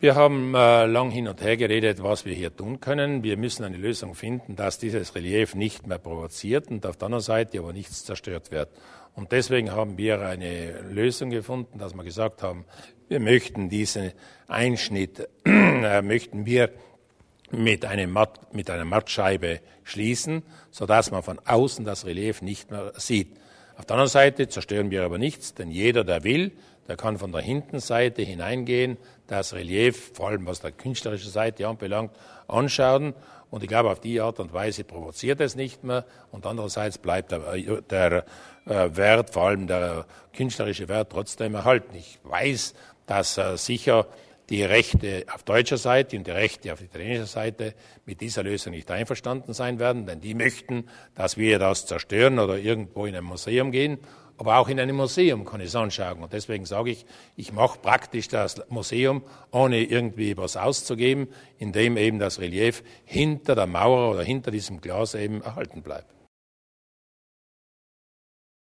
Wir haben lang hin und her geredet, was wir hier tun können. Wir müssen eine Lösung finden, dass dieses Relief nicht mehr provoziert und auf der anderen Seite aber nichts zerstört wird. Und deswegen haben wir eine Lösung gefunden, dass wir gesagt haben, wir möchten diesen Einschnitt, möchten wir mit einer Mattscheibe schließen, sodass man von außen das Relief nicht mehr sieht. Auf der anderen Seite zerstören wir aber nichts, denn jeder, der will, der kann von der Hintenseite hineingehen, das Relief, vor allem was der künstlerische Seite anbelangt, anschauen. Und ich glaube, auf die Art und Weise provoziert es nicht mehr. Und andererseits bleibt der Wert, vor allem der künstlerische Wert, trotzdem erhalten. Ich weiß, dass sicher die Rechte auf deutscher Seite und die Rechte auf italienischer Seite mit dieser Lösung nicht einverstanden sein werden, denn die möchten, dass wir das zerstören oder irgendwo in ein Museum gehen. Aber auch in einem Museum kann ich es anschauen. Und deswegen sage ich, ich mache praktisch das Museum, ohne irgendwie was auszugeben, indem eben das Relief hinter der Mauer oder hinter diesem Glas eben erhalten bleibt.